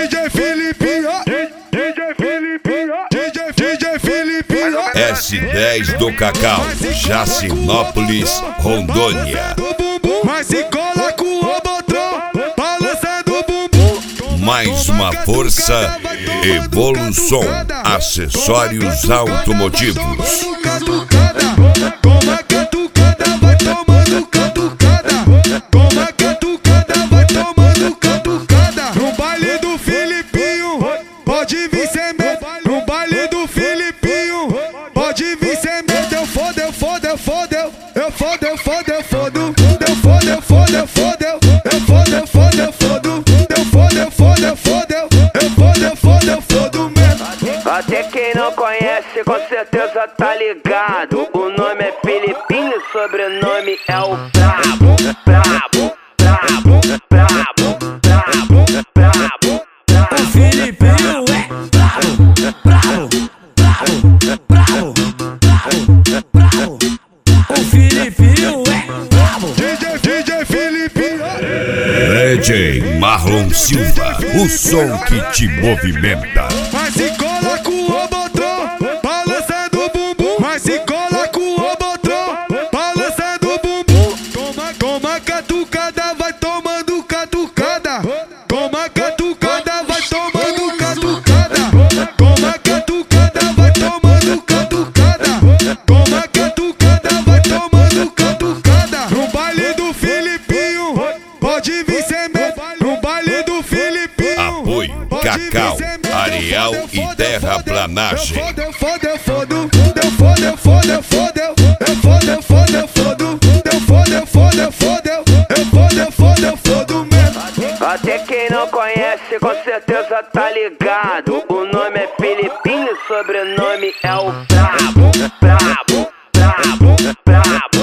DJ Filipinho, DJ Filipinho, DJ Filipinho. S10 do Cacau, Jacinópolis, Rondônia. Mas se cola com o Robotron, balançando o bumbum. Mais uma força, Evolução, acessórios automotivos. Toma catucada, vai tomando catucada. Toma catucada, vai tomando catucada. No baile do Filipinho, pode vir sem medo. No baile do Filipinho, pode vir sem medo. Eu fodo, eu fodo, eu fodo, eu fodo, eu fodo, eu fodo. Eu fodo, eu fodo, eu fodo, eu fodo, eu fodo, eu fodo. Eu fodo, eu fodo, eu fodo, eu fodo, eu fodo, eu fodo mesmo. Até quem não conhece com certeza tá ligado. O nome é Filipinho, sobrenome é o Brabo. Brabo, brabo, brabo, brabo, brabo. O Filipinho é brabo, brabo, brabo, brabo, brabo, brabo. O Filipinho é brabo. DJ Filipinho. DJ Marlon Silva, o som que te movimenta. Mas se cola com o Robotron, balançando o bumbum. Mas se cola com o Robotron, balançando o bumbum. Toma catucada, vai tomando catucada. Toma catucada, vai tomando catucada. Toma catucada, vai tomando catucada. Toma catucada, vai tomando catucada. No baile do Filipinho, pode vir sem medo. No baile do Filipinho, Apoio Cacau, Areal e Terraplanagem. Eu fodo, eu fodo, eu fodo, eu fodo, eu fodo, eu fodo, eu fodo, eu fodo, eu fodo, eu fodo, eu fodo, eu fodo, eu fodo, eu fodo mesmo. Até quem não conhece com certeza tá ligado. O nome é Filipinho, sobrenome é o Brabo. Brabo, brabo, brabo.